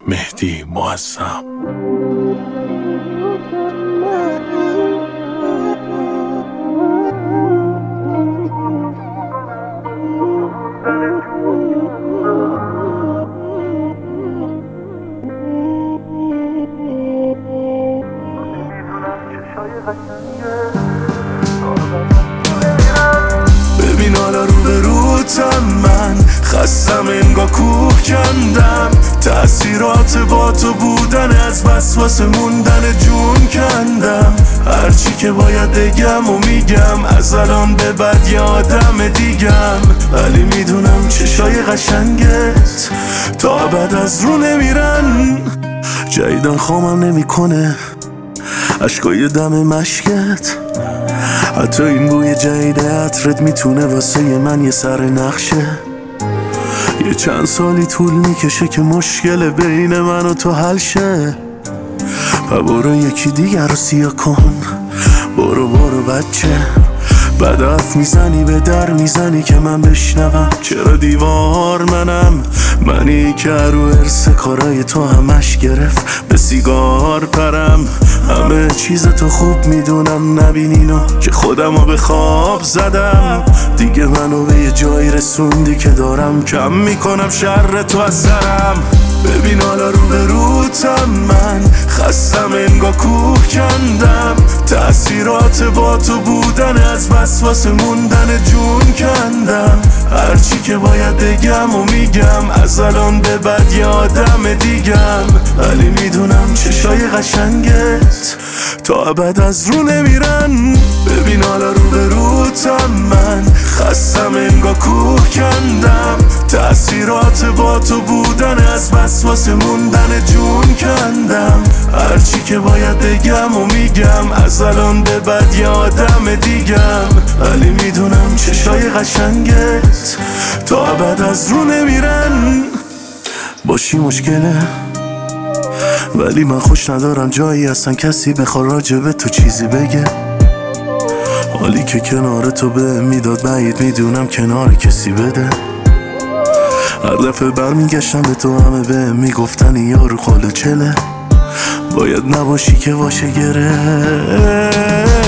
مهدی معظم. ببین حالا رو به روتم، من خستم انگار کوه کندم. تأثیرات با تو بودن از وسواس موندن جون کندم. هرچی که باید بگم و میگم، از الان به بعد یه آدم دیگم. ولی میدونم چشای قشنگت تا ابد از رو نمیرن. جدیدن خوابم نمیکنه اشکای دم مشکت. حتی این بوی جدید عطرت میتونه واسه من یه سر نقشه. یه چند سالی طول میکشه که مشکل بین من و تو حل شه. برو یکی دیگر رو سیاه کن، برو بچه. بعد حرف میزنی به در میزنی که من بشنوم. چرا دیوار منی که رو ارث کارای تو همش گرفت به سیگار پرم. همه چیز تو خوب میدونم، نبین اینو که خودمو به خواب زدم. دیگه منو به یه جایی رسوندی که دارم کم میکنم شر تو از سرم. ببین حالا رو به روتم، من خستم انگار کوه کندم. تأثیرات با تو بودن از وسواس موندن جون کندم. هرچی که باید بگم و میگم، از الان به بعد یه آدم دیگم. ولی میدونم چشای قشنگت تا ابد از رو نمیرن. ببین حالا رو به روتم، من خستم انگار کوه کندم. تأثیرات با تو بودن از وسواس موندن جون کندم. هرچی که باید بگم و میگم، از الان به بعد یه آدم دیگم. ولی میدونم چشای قشنگت تا ابد از رو نمیرن. باشی مشکله، ولی من خوش ندارم جایی اصلا کسی بخواد راجبه تو چیزی بگه. حالی که کنار تو به میداد بعید میدونم کنار کسی بده. هر دفعه برمیگشتم به تو همه به میگفتن یارو خاله چله. باید نباشی که باشه گره.